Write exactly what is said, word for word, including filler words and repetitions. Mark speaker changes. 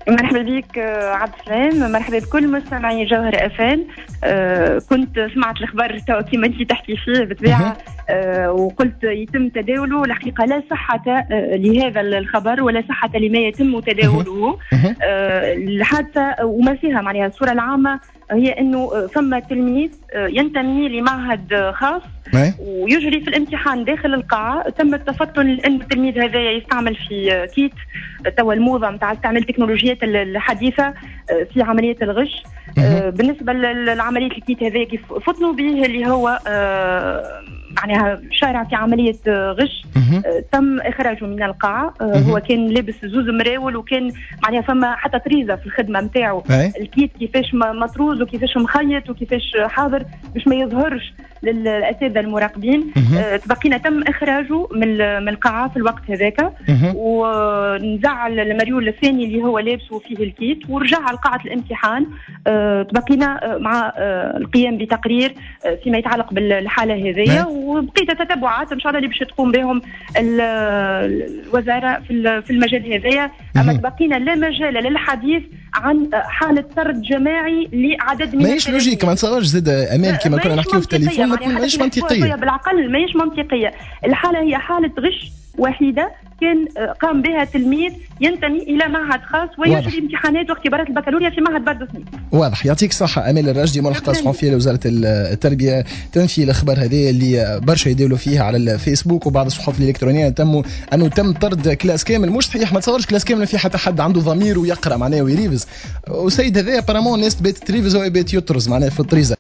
Speaker 1: مرحبا بك عبد السلام، مرحبا بكل مستمعي جوهر افان. أه كنت سمعت الخبر توا كيما انت تحكي فيه بالطبيعه، أه وقلت يتم تداوله. الحقيقه لا صحه أه لهذا الخبر ولا صحه لما يتم تداوله. أه الحادثه وما فيها معناها الصوره العامه هي انه ثم تلميذ ينتمي لمعهد خاص ويجري في الامتحان داخل القاعة. تم التفطن لأن التلميذ هذا يستعمل في كيت توا الموضة متاع استعمال التكنولوجيات الحديثة في عملية الغش. بالنسبة لعملية الكيت هذا كيف فطنوا به اللي هو معناها شارع في عملية غش، تم إخراجه من القاعة. هو كان لابس زوز مراول وكان معناها فما حتى طريزة في الخدمة متاعه، الكيت كيفاش مطروز وكيفاش مخيط وكيفاش حاضر باش ما يظهرش للأساتذة المراقبين. تبقينا تم إخراجه من من القاعة في الوقت هذاك، ونزعل المريول الثاني اللي هو لابسه فيه الكيت ورجع على قاعة الامتحان. تبقينا مع القيام بتقرير فيما يتعلق بالحالة هذه، وبقيت تتبعات ان شاء الله اللي باش تقوم بهم الوزاره في في المجال هذايا. اما تبقينا لا مجال للحديث عن حاله طرد جماعي لعدد من
Speaker 2: ماهيش لوجيك، ما نتصورش زاد امان كما كنا نحكيو في التليفون، ماهيش منطقيه
Speaker 1: بالعقل، ماهيش منطقيه. الحاله هي حاله غش وحيده كان قام بها تلميذ ينتمي الى معهد خاص ويجري امتحانات واختبارات البكالوريا في معهد بردسني.
Speaker 2: واضح. يعطيك الصحه امال الراشدي، ملحقه صحفيه لوزاره التربيه، تنفي الاخبار هذه اللي برشا يداولوا فيها على الفيسبوك وبعض الصحف الالكترونيه تم انه تم طرد كلاس كامل. مش صحيح، ما تصورش كلاس كامل في حتى حد عنده ضمير ويقرا معناه ويريفز. وسيد هذا بارامون الناس بيت تريفز وبيت يطرز معناه في الطريزه.